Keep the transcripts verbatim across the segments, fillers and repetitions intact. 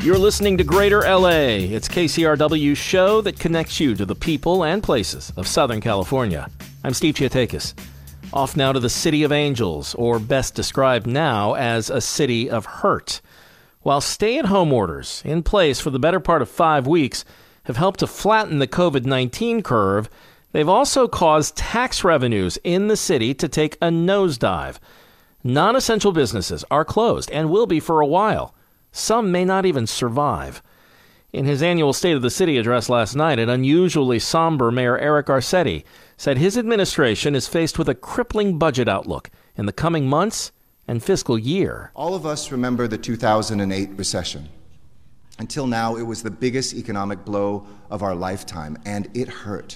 You're listening to Greater L A. It's K C R W's show that connects you to the people and places of Southern California. I'm Steve Chiatakis. Off now to the City of Angels, or best described now as a city of hurt. While stay-at-home orders in place for the better part of five weeks have helped to flatten the covid nineteen curve, they've also caused tax revenues in the city to take a nosedive. Non-essential businesses are closed and will be for a while. Some may not even survive. In his annual State of the City address last night, an unusually somber Mayor Eric Garcetti said his administration is faced with a crippling budget outlook in the coming months and fiscal year. All of us remember the two thousand eight recession. Until now, it was the biggest economic blow of our lifetime, and it hurt.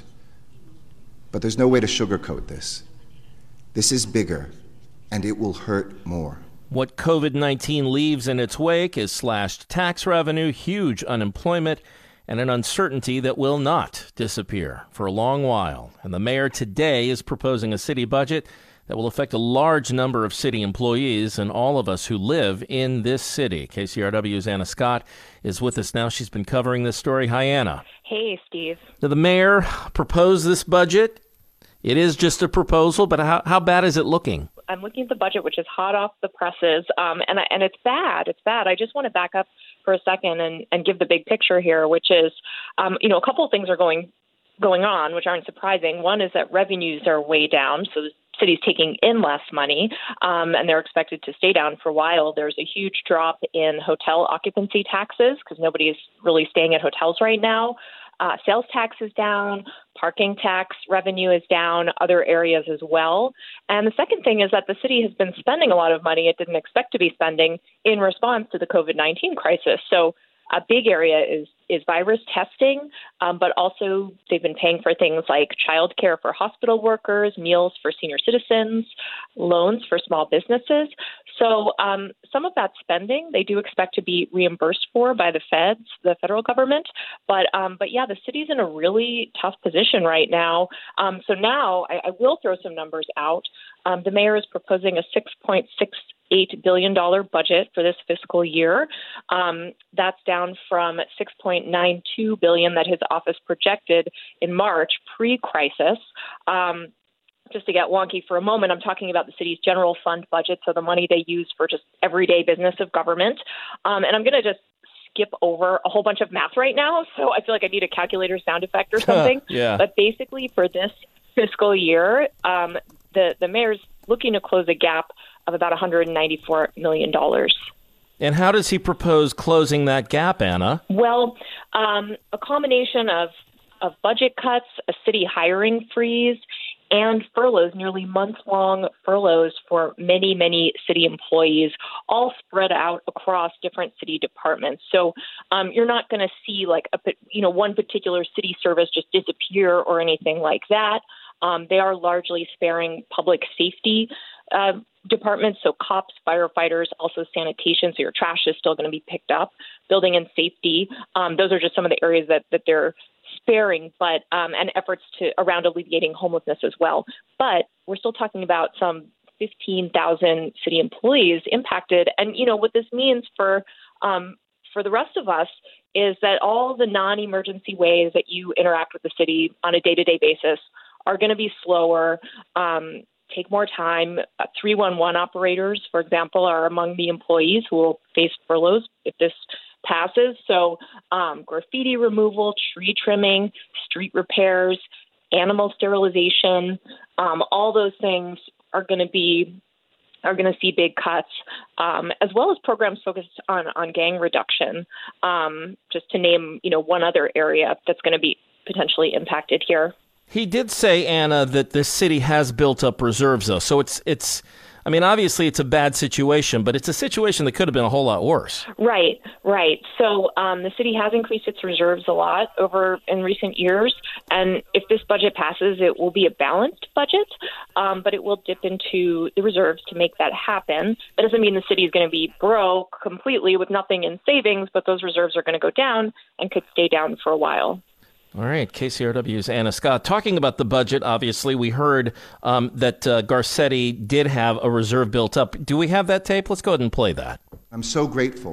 But there's no way to sugarcoat this. This is bigger, and it will hurt more. What covid nineteen leaves in its wake is slashed tax revenue, huge unemployment, and an uncertainty that will not disappear for a long while. And the mayor today is proposing a city budget that will affect a large number of city employees and all of us who live in this city. K C R W's Anna Scott is with us now. She's been covering this story. Hi, Anna. Hey, Steve. Now, the mayor proposed this budget. It is just a proposal, but how, how bad is it looking? I'm looking at the budget, which is hot off the presses, um, and I, and it's bad. It's bad. I just want to back up for a second and, and give the big picture here, which is, um, you know, a couple of things are going going on, which aren't surprising. One is that revenues are way down, so the city's taking in less money, um, and they're expected to stay down for a while. There's a huge drop in hotel occupancy taxes because nobody is really staying at hotels right now. Uh, sales tax is down, parking tax revenue is down, other areas as well. And the second thing is that the city has been spending a lot of money it didn't expect to be spending in response to the covid nineteen crisis. So a big area is is virus testing, um, but also they've been paying for things like childcare for hospital workers, meals for senior citizens, loans for small businesses. So um, some of that spending they do expect to be reimbursed for by the feds, the federal government. But um, but yeah, the city's in a really tough position right now. Um, so now I, I will throw some numbers out. Um, the mayor is proposing a six point six eight billion dollars budget for this fiscal year. Um, that's down from six point nine two billion dollars that his office projected in March, pre-crisis. Um, just to get wonky for a moment, I'm talking about the city's general fund budget, so the money they use for just everyday business of government. Um, and I'm going to just skip over a whole bunch of math right now, so I feel like I need a calculator sound effect or something. Yeah. But basically, for this fiscal year, um, the, the mayor's looking to close a gap of about one hundred ninety-four million dollars. And how does he propose closing that gap, Anna? Well, um, a combination of, of budget cuts, a city hiring freeze, and furloughs, nearly month-long furloughs for many, many city employees, all spread out across different city departments. So um, you're not going to see like a, you know, one particular city service just disappear or anything like that. Um, they are largely sparing public safety uh, departments, so cops, firefighters, also sanitation, so your trash is still going to be picked up, building and safety. Um, those are just some of the areas that, that they're sparing, but um, and efforts to around alleviating homelessness as well. But we're still talking about some fifteen thousand city employees impacted. And, you know, what this means for um, for the rest of us is that all the non-emergency ways that you interact with the city on a day-to-day basis are going to be slower, um, take more time. Uh, three one one operators, for example, are among the employees who will face furloughs if this passes. So um, graffiti removal, tree trimming, street repairs, animal sterilization, um, all those things are going to be are going to see big cuts, um, as well as programs focused on, on gang reduction, um, just to name, you know, one other area that's going to be potentially impacted here. He did say, Anna, that the city has built up reserves, though. So it's, it's, I mean, obviously it's a bad situation, but it's a situation that could have been a whole lot worse. Right, right. So um, the city has increased its reserves a lot over in recent years. And if this budget passes, it will be a balanced budget, um, but it will dip into the reserves to make that happen. That doesn't mean the city is going to be broke completely with nothing in savings, but those reserves are going to go down and could stay down for a while. All right, K C R W's Anna Scott. Talking about the budget, obviously, we heard um, that uh, Garcetti did have a reserve built up. Do we have that tape? Let's go ahead and play that. I'm so grateful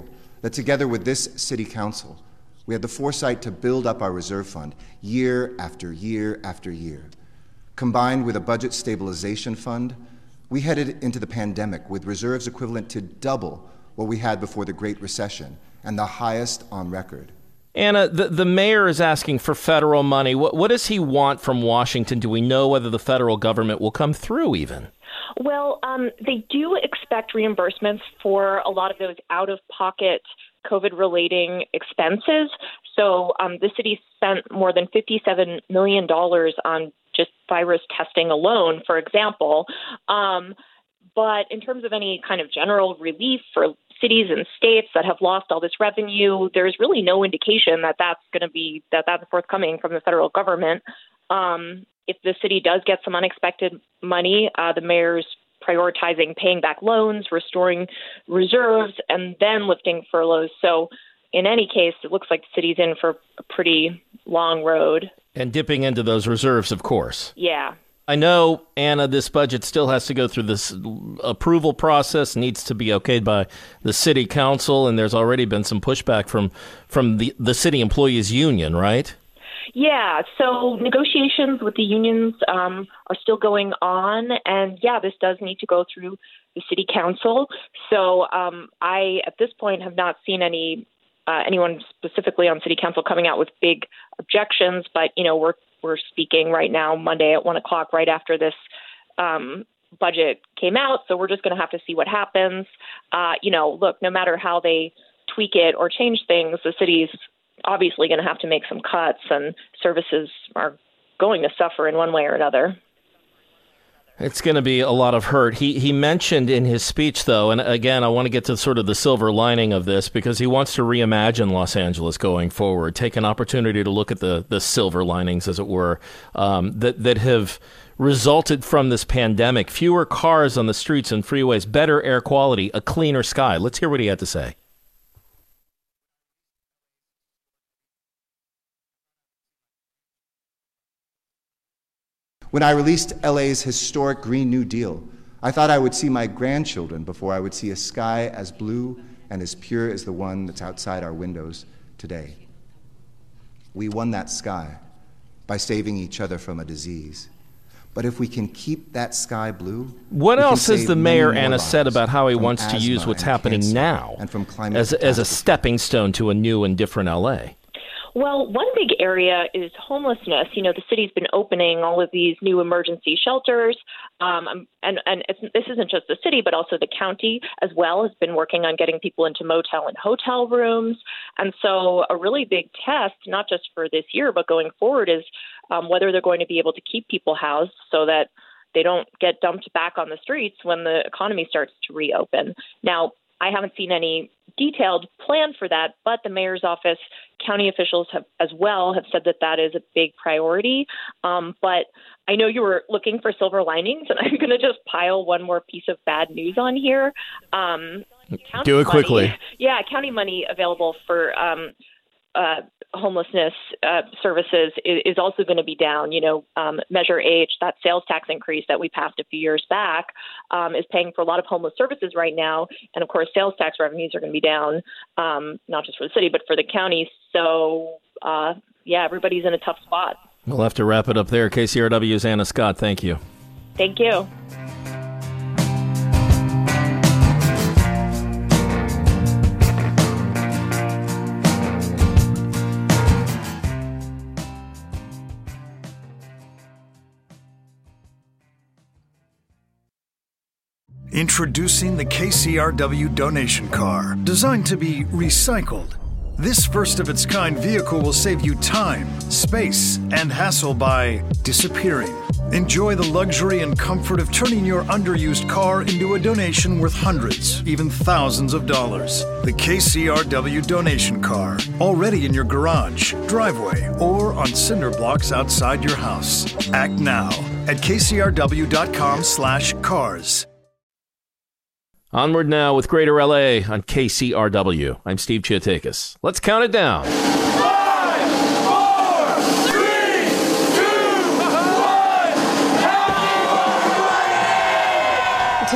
that together with this city council, we had the foresight to build up our reserve fund year after year after year. Combined with a budget stabilization fund, we headed into the pandemic with reserves equivalent to double what we had before the Great Recession, and the highest on record. Anna, the, the mayor is asking for federal money. What, what does he want from Washington? Do we know whether the federal government will come through even? Well, um, they do expect reimbursements for a lot of those out-of-pocket COVID-relating expenses. So um, the city spent more than fifty-seven million dollars on just virus testing alone, for example. Um, but in terms of any kind of general relief for cities and states that have lost all this revenue, there's really no indication that that's going to be that that's forthcoming from the federal government. Um, if the city does get some unexpected money, uh, the mayor's prioritizing paying back loans, restoring reserves, and then lifting furloughs. So in any case, it looks like the city's in for a pretty long road. And dipping into those reserves, of course. Yeah. I know, Anna, this budget still has to go through this approval process, needs to be okayed by the city council, and there's already been some pushback from from the, the city employees union, right? Yeah, so negotiations with the unions um, are still going on, and yeah, this does need to go through the city council. So um, I, at this point, have not seen any uh, anyone specifically on city council coming out with big objections, but you know, we're we're speaking right now, Monday at one o'clock, right after this um, budget came out. So we're just going to have to see what happens. Uh, you know, look, no matter how they tweak it or change things, the city's obviously going to have to make some cuts, and services are going to suffer in one way or another. It's going to be a lot of hurt. He he mentioned in his speech, though, and again, I want to get to sort of the silver lining of this, because he wants to reimagine Los Angeles going forward, take an opportunity to look at the, the silver linings, as it were, um, that, that have resulted from this pandemic. Fewer cars on the streets and freeways, better air quality, a cleaner sky. Let's hear what he had to say. When I released L A's historic Green New Deal, I thought I would see my grandchildren before I would see a sky as blue and as pure as the one that's outside our windows today. We won that sky by saving each other from a disease. But if we can keep that sky blue, what else has the mayor, Anna, said about how he wants to use what's happening now and from climate as, as a stepping stone to a new and different L A? Well, one big area is homelessness. You know, the city's been opening all of these new emergency shelters, um, and and it's, this isn't just the city, but also the county as well has been working on getting people into motel and hotel rooms. And so a really big test, not just for this year, but going forward, is um, whether they're going to be able to keep people housed so that they don't get dumped back on the streets when the economy starts to reopen. Now, I haven't seen any detailed plan for that, but the mayor's office, county officials have as well have said that that is a big priority. Um, but I know you were looking for silver linings, and I'm going to just pile one more piece of bad news on here. Um, Do it quickly. Money, yeah, county money available for um, uh, homelessness uh, services is, is also going to be down. You know, um, Measure H, that sales tax increase that we passed a few years back, um, is paying for a lot of homeless services right now. And of course, sales tax revenues are going to be down, um, not just for the city, but for the county. So, uh, yeah, everybody's in a tough spot. We'll have to wrap it up there. K C R W's Anna Scott, thank you. Thank you. Introducing the K C R W donation car, designed to be recycled. This first-of-its-kind vehicle will save you time, space, and hassle by disappearing. Enjoy the luxury and comfort of turning your underused car into a donation worth hundreds, even thousands of dollars. The K C R W donation car, already in your garage, driveway, or on cinder blocks outside your house. Act now at kcrw.com slash cars. Onward now with Greater L A on K C R W. I'm Steve Chiatakis. Let's count it down. Five, four, three, two, one. Today is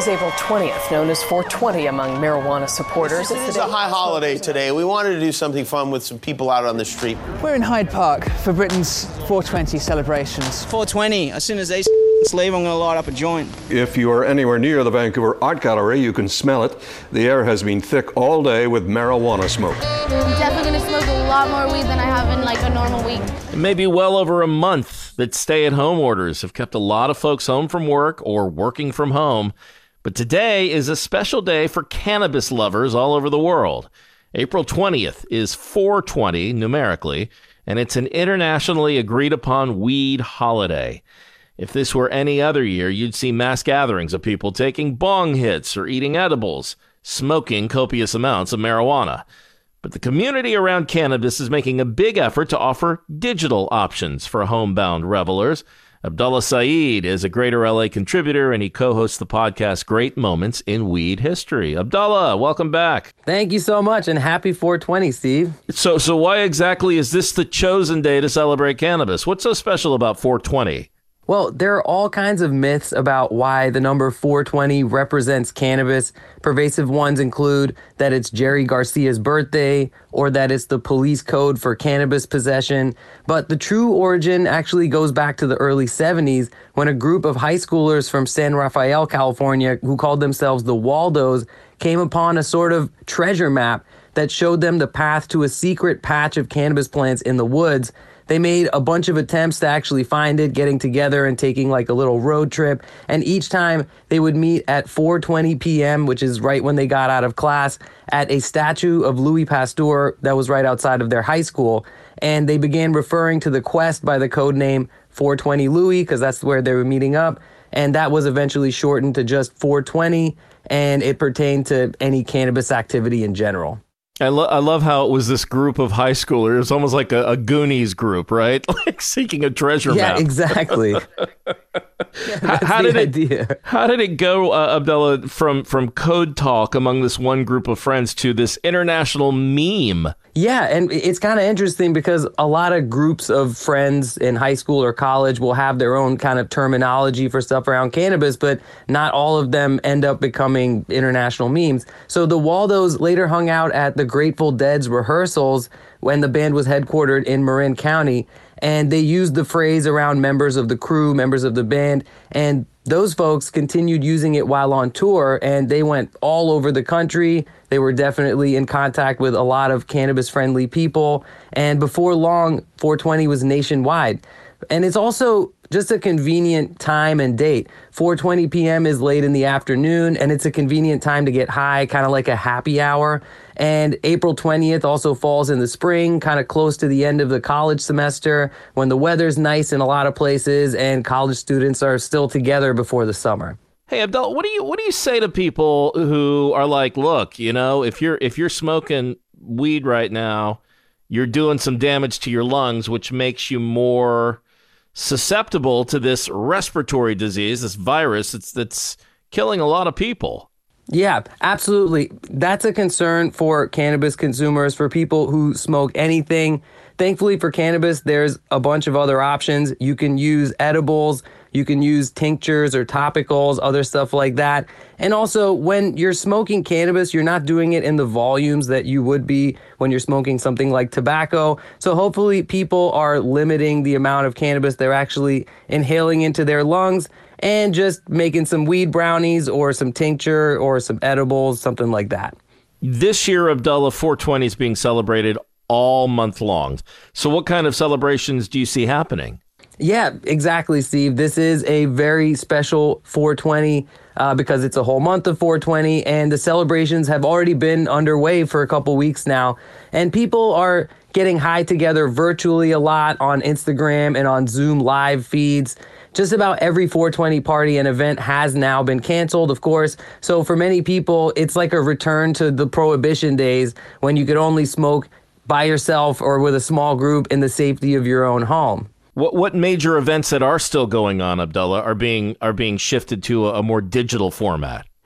Today's April twentieth, known as four twenty among marijuana supporters. It's a high holiday today. We wanted to do something fun with some people out on the street. We're in Hyde Park for Britain's four twenty celebrations. four twenty, as soon as they leave, I'm going to light up a joint. If you are anywhere near the Vancouver Art Gallery, you can smell it. The air has been thick all day with marijuana smoke. I'm definitely going to smoke a lot more weed than I have in like a normal week. It may be well over a month that stay-at-home orders have kept a lot of folks home from work or working from home. But today is a special day for cannabis lovers all over the world. April twentieth is four twenty numerically, and it's an internationally agreed-upon weed holiday. If this were any other year, you'd see mass gatherings of people taking bong hits or eating edibles, smoking copious amounts of marijuana. But the community around cannabis is making a big effort to offer digital options for homebound revelers. Abdullah Saeed is a Greater L A contributor, and he co-hosts the podcast Great Moments in Weed History. Abdullah, welcome back. Thank you so much, and happy four twenty, Steve. So, so why exactly is this the chosen day to celebrate cannabis? What's so special about four twenty? Well, there are all kinds of myths about why the number four twenty represents cannabis. Pervasive ones include that it's Jerry Garcia's birthday or that it's the police code for cannabis possession. But the true origin actually goes back to the early seventies when a group of high schoolers from San Rafael, California, who called themselves the Waldos, came upon a sort of treasure map that showed them the path to a secret patch of cannabis plants in the woods. They made a bunch of attempts to actually find it, getting together and taking like a little road trip. And each time they would meet at four twenty p.m., which is right when they got out of class, at a statue of Louis Pasteur that was right outside of their high school. And they began referring to the quest by the code name four twenty Louis, because that's where they were meeting up. And that was eventually shortened to just four twenty, and it pertained to any cannabis activity in general. I, lo- I love how it was this group of high schoolers. It's almost like a, a Goonies group, right? Like seeking a treasure yeah, map. Yeah, exactly. yeah, how, how did it? Idea. How did it go, uh, Abdullah, from from code talk among this one group of friends to this international meme? Yeah, and it's kind of interesting because a lot of groups of friends in high school or college will have their own kind of terminology for stuff around cannabis, but not all of them end up becoming international memes. So the Waldos later hung out at the Grateful Dead's rehearsals when the band was headquartered in Marin County, and they used the phrase around members of the crew, members of the band, and those folks continued using it while on tour, and they went all over the country. They were definitely in contact with a lot of cannabis-friendly people, and before long, four twenty was nationwide. And it's also just a convenient time and date. four twenty p.m. is late in the afternoon, and it's a convenient time to get high, kind of like a happy hour. And April twentieth also falls in the spring, kind of close to the end of the college semester, when the weather's nice in a lot of places and college students are still together before the summer. Hey, Abdul, what do you what do you say to people who are like, look, you know, if you're if you're smoking weed right now, you're doing some damage to your lungs, which makes you more susceptible to this respiratory disease, this virus that's that's killing a lot of people. Yeah, absolutely. That's a concern for cannabis consumers, for people who smoke anything. Thankfully for cannabis, there's a bunch of other options. You can use edibles, you can use tinctures or topicals, other stuff like that. And also, when you're smoking cannabis, you're not doing it in the volumes that you would be when you're smoking something like tobacco. So hopefully people are limiting the amount of cannabis they're actually inhaling into their lungs and just making some weed brownies or some tincture or some edibles, something like that. This year, Abdullah, four twenty is being celebrated all month long. So what kind of celebrations do you see happening? Yeah, exactly, Steve. This is a very special four twenty uh, because it's a whole month of four twenty, and the celebrations have already been underway for a couple weeks now. And people are getting high together virtually a lot on Instagram and on Zoom live feeds. Just about every four twenty party and event has now been canceled, of course. So for many people, it's like a return to the prohibition days when you could only smoke by yourself or with a small group in the safety of your own home. What what major events that are still going on, Abdullah, are being are being shifted to a, a more digital format?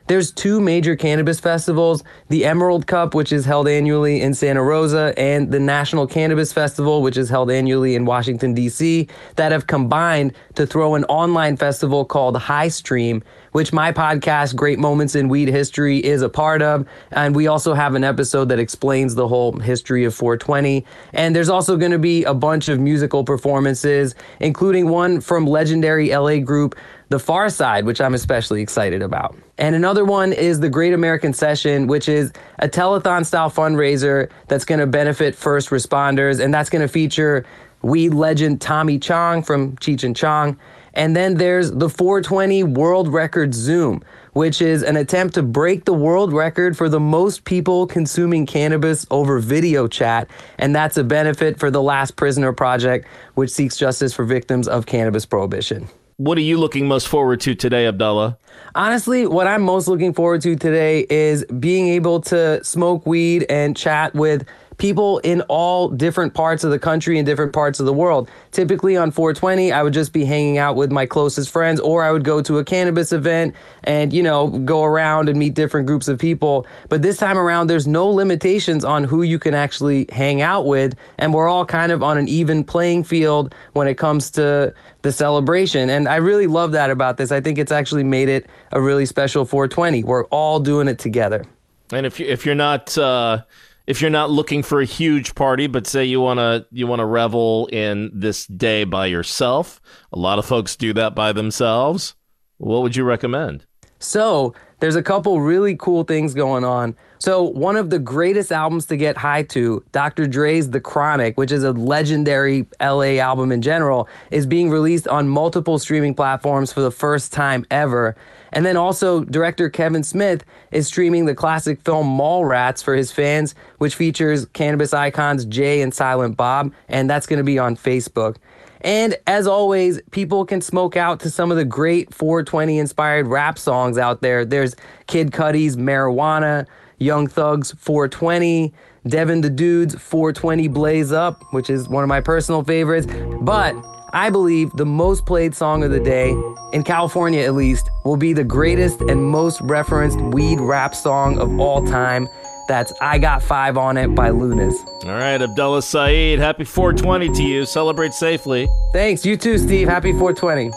There's two major cannabis festivals, the Emerald Cup, which is held annually in Santa Rosa, and the National Cannabis Festival, which is held annually in Washington, D C, that have combined to throw an online festival called High Stream, which my podcast, Great Moments in Weed History, is a part of. And we also have an episode that explains the whole history of four twenty. And there's also going to be a bunch of musical performances, including one from legendary L A group The Far Side, which I'm especially excited about. And another one is the Great American Session, which is a telethon-style fundraiser that's going to benefit first responders, and that's going to feature weed legend Tommy Chong from Cheech and Chong. And then there's the four twenty World Record Zoom, which is an attempt to break the world record for the most people consuming cannabis over video chat. And that's a benefit for the Last Prisoner Project, which seeks justice for victims of cannabis prohibition. What are you looking most forward to today, Abdullah? Honestly, what I'm most looking forward to today is being able to smoke weed and chat with people in all different parts of the country and different parts of the world. Typically on four twenty, I would just be hanging out with my closest friends, or I would go to a cannabis event and, you know, go around and meet different groups of people. But this time around, there's no limitations on who you can actually hang out with. And we're all kind of on an even playing field when it comes to the celebration. And I really love that about this. I think it's actually made it a really special four twenty. We're all doing it together. And if you, if you're not uh, if you're not looking for a huge party, but say you want to you want to revel in this day by yourself, a lot of folks do that by themselves. What would you recommend? So there's a couple really cool things going on. So one of the greatest albums to get high to, Doctor Dre's The Chronic, which is a legendary L A album in general, is being released on multiple streaming platforms for the first time ever. And then also director Kevin Smith is streaming the classic film Mallrats for his fans, which features cannabis icons Jay and Silent Bob, and that's going to be on Facebook. And as always, people can smoke out to some of the great four twenty inspired rap songs out there. There's Kid Cudi's Marijuana, Young Thug's four twenty, Devin the Dude's four twenty Blaze Up, which is one of my personal favorites. But I believe the most played song of the day, in California at least, will be the greatest and most referenced weed rap song of all time. That's I Got Five on It by Lunas. All right, Abdullah Saeed, happy four twenty to you. Celebrate safely. Thanks. You too, Steve. Happy four twenty.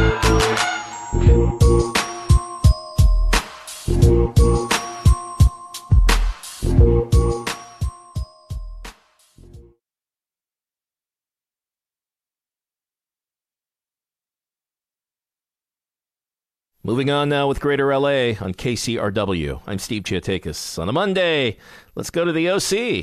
Moving on now with Greater L A on K C R W. I'm Steve Chiatakis. On a Monday, let's go to the O C.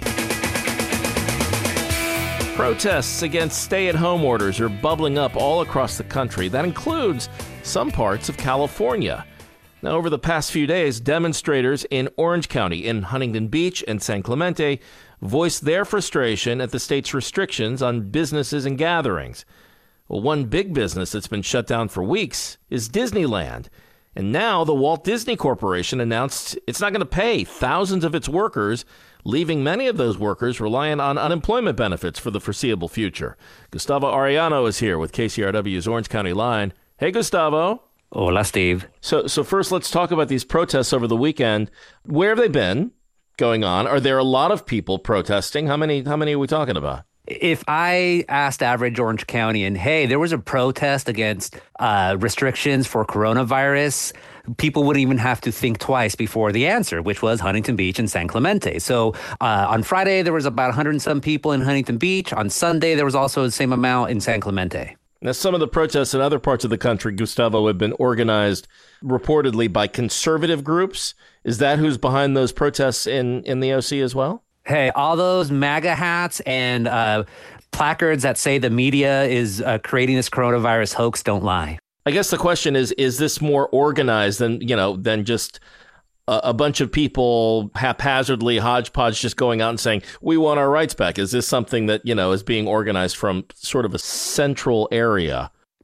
Protests against stay-at-home orders are bubbling up all across the country. That includes some parts of California. Now, over the past few days, demonstrators in Orange County, in Huntington Beach, and San Clemente voiced their frustration at the state's restrictions on businesses and gatherings. Well, one big business that's been shut down for weeks is Disneyland. And now the Walt Disney Corporation announced it's not going to pay thousands of its workers, leaving many of those workers reliant on unemployment benefits for the foreseeable future. Gustavo Arellano is here with K C R W's Orange County Line. Hey, Gustavo. Hola, Steve. So, so first, let's talk about these protests over the weekend. Where have they been going on? Are there a lot of people protesting? How many, how many are we talking about? If I asked average Orange County and, hey, there was a protest against uh, restrictions for coronavirus, people wouldn't even have to think twice before the answer, which was Huntington Beach and San Clemente. So uh, on Friday, there was about one hundred and some people in Huntington Beach. On Sunday, there was also the same amount in San Clemente. Now, some of the protests in other parts of the country, Gustavo, have been organized reportedly by conservative groups. Is that who's behind those protests in, in the O C as well? Hey, all those MAGA hats and uh, placards that say the media is uh, creating this coronavirus hoax don't lie. I guess the question is, is this more organized than, you know, than just a, a bunch of people haphazardly, hodgepodge, just going out and saying, we want our rights back? Is this something that, you know, is being organized from sort of a central area?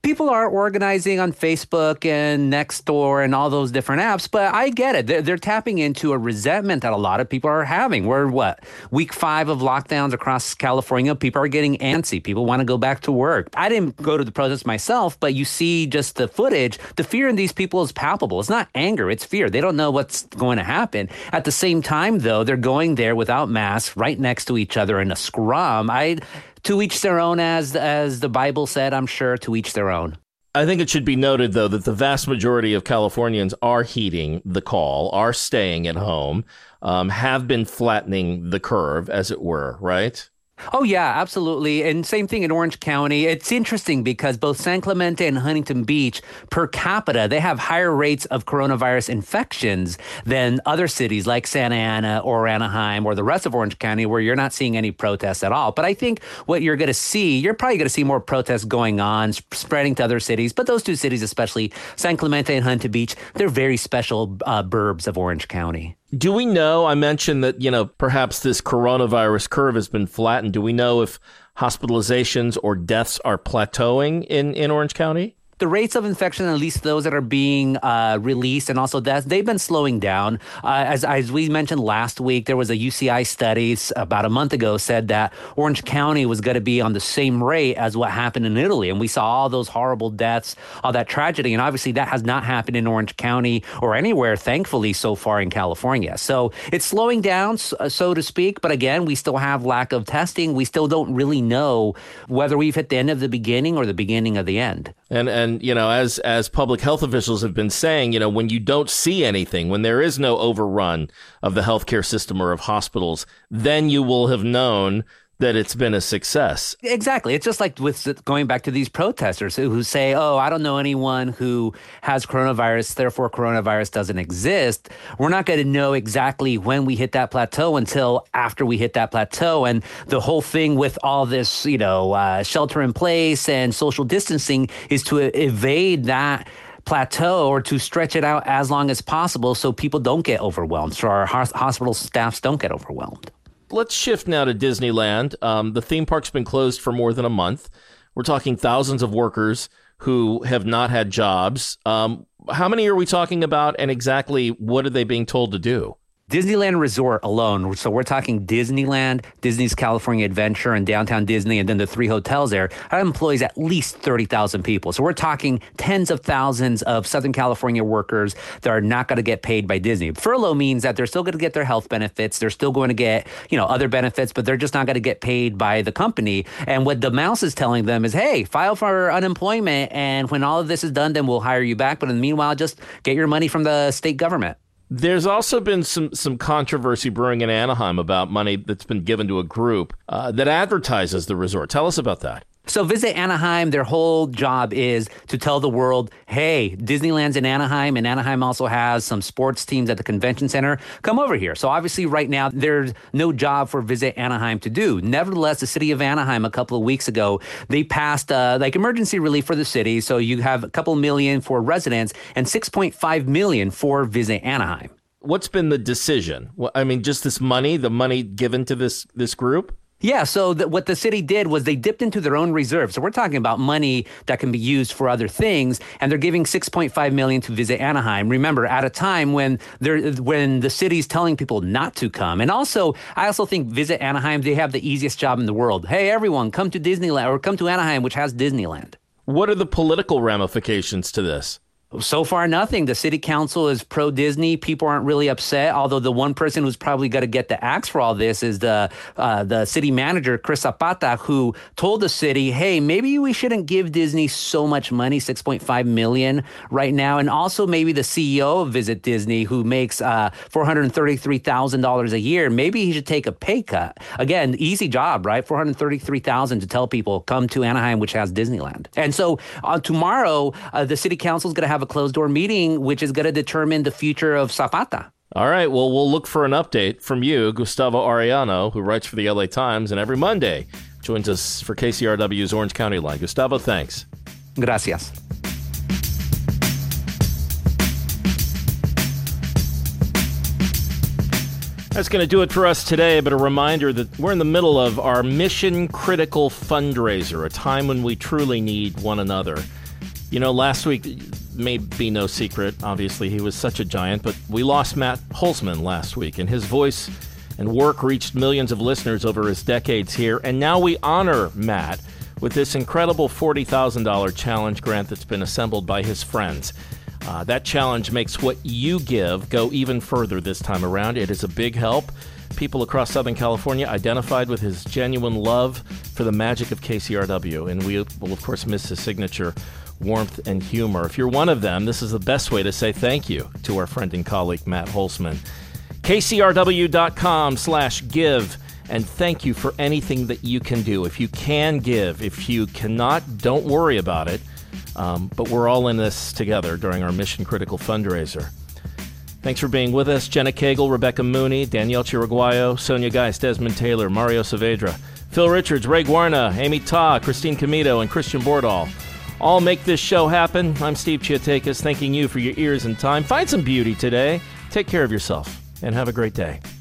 people are organizing on Facebook and Nextdoor and all those different apps, but I get it. They're, they're tapping into a resentment that a lot of people are having. We're, what, week five of lockdowns across California. People are getting antsy. People want to go back to work. I didn't go to the protest myself, but you see just the footage. The fear in these people is palpable. It's not anger. It's fear. They don't know what's going to happen. At the same time, though, they're going there without masks, right next to each other in a scrum. I... To each their own, as as the Bible said, I'm sure, to each their own. I think it should be noted, though, that the vast majority of Californians are heeding the call, are staying at home, um, have been flattening the curve, as it were, right? Oh, yeah, absolutely. And same thing in Orange County. It's interesting because both San Clemente and Huntington Beach, per capita, they have higher rates of coronavirus infections than other cities like Santa Ana or Anaheim or the rest of Orange County, where you're not seeing any protests at all. But I think what you're going to see, you're probably going to see more protests going on, sp- spreading to other cities. But those two cities, especially San Clemente and Huntington Beach, they're very special uh, burbs of Orange County. Do we know, I mentioned that, you know, perhaps this coronavirus curve has been flattened. Do we know if hospitalizations or deaths are plateauing in, in Orange County? The rates of infection, at least those that are being uh, released and also deaths, they've been slowing down. Uh, as, as we mentioned last week, there was a U C I study about a month ago said that Orange County was going to be on the same rate as what happened in Italy. And we saw all those horrible deaths, all that tragedy. And obviously that has not happened in Orange County or anywhere, thankfully, so far in California. So it's slowing down, so to speak. But again, we still have lack of testing. We still don't really know whether we've hit the end of the beginning or the beginning of the end. And, and you know, as as public health officials have been saying, you know, when you don't see anything, when there is no overrun of the healthcare system or of hospitals, then you will have known that it's been a success. Exactly. It's just like with going back to these protesters who, who say, oh, I don't know anyone who has coronavirus, therefore coronavirus doesn't exist. We're not going to know exactly when we hit that plateau until after we hit that plateau. And the whole thing with all this, you know, uh, shelter in place and social distancing is to evade that plateau or to stretch it out as long as possible so people don't get overwhelmed, so our hospital staffs don't get overwhelmed. Let's shift now to Disneyland. Um, the theme park's been closed for more than a month. We're talking thousands of workers who have not had jobs. Um, how many are we talking about, and exactly what are they being told to do? Disneyland Resort alone, so we're talking Disneyland, Disney's California Adventure, and Downtown Disney, and then the three hotels there, that employs at least thirty thousand people. So we're talking tens of thousands of Southern California workers that are not going to get paid by Disney. Furlough means that they're still going to get their health benefits. They're still going to get, you know, other benefits, but they're just not going to get paid by the company. And what the mouse is telling them is, hey, file for unemployment, and when all of this is done, then we'll hire you back. But in the meanwhile, just get your money from the state government. There's also been some, some controversy brewing in Anaheim about money that's been given to a group uh, that advertises the resort. Tell us about that. So Visit Anaheim, their whole job is to tell the world, hey, Disneyland's in Anaheim, and Anaheim also has some sports teams at the convention center. Come over here. So obviously right now there's no job for Visit Anaheim to do. Nevertheless, the city of Anaheim a couple of weeks ago, they passed uh, like emergency relief for the city. So you have a couple million for residents and six point five million for Visit Anaheim. What's been the decision? Well, I mean, just this money, the money given to this this group? Yeah, so the, what the city did was they dipped into their own reserves. So we're talking about money that can be used for other things, and they're giving six point five million dollars to Visit Anaheim. Remember, at a time when they're when the city's telling people not to come. And also, I also think Visit Anaheim, they have the easiest job in the world. Hey, everyone, come to Disneyland or come to Anaheim, which has Disneyland. What are the political ramifications to this? So far, nothing. The city council is pro-Disney. People aren't really upset, although the one person who's probably going to get the axe for all this is the uh, the city manager, Chris Zapata, who told the city, hey, maybe we shouldn't give Disney so much money, six point five million dollars right now. And also maybe the C E O of Visit Disney, who makes uh, four hundred thirty-three thousand dollars a year, maybe he should take a pay cut. Again, easy job, right? four hundred thirty-three thousand dollars to tell people, come to Anaheim, which has Disneyland. And so uh, tomorrow, uh, the city council is going to have a closed-door meeting, which is going to determine the future of Zapata. All right, well, we'll look for an update from you, Gustavo Arellano, who writes for the L A Times, and every Monday joins us for K C R W's Orange County Line. Gustavo, thanks. Gracias. That's going to do it for us today, but a reminder that we're in the middle of our mission-critical fundraiser, a time when we truly need one another. You know, last week, may be no secret, obviously, he was such a giant, but we lost Matt Holzman last week, and his voice and work reached millions of listeners over his decades here, and now we honor Matt with this incredible forty thousand dollars challenge grant that's been assembled by his friends. Uh, that challenge makes what you give go even further this time around. It is a big help. People across Southern California identified with his genuine love for the magic of K C R W, and we will, of course, miss his signature warmth and humor. If you're one of them, this is the best way to say thank you to our friend and colleague, Matt Holzman. K C R W dot com slash give, and thank you for anything that you can do. If you can give, if you cannot, don't worry about it. Um, but we're all in this together during our Mission Critical fundraiser. Thanks for being with us. Jenna Cagle, Rebecca Mooney, Danielle Chiriguayo, Sonia Geist, Desmond Taylor, Mario Saavedra, Phil Richards, Ray Guarna, Amy Ta, Christine Comito, and Christian Bordahl. All make this show happen. I'm Steve Chiatakis, thanking you for your ears and time. Find some beauty today. Take care of yourself, and have a great day.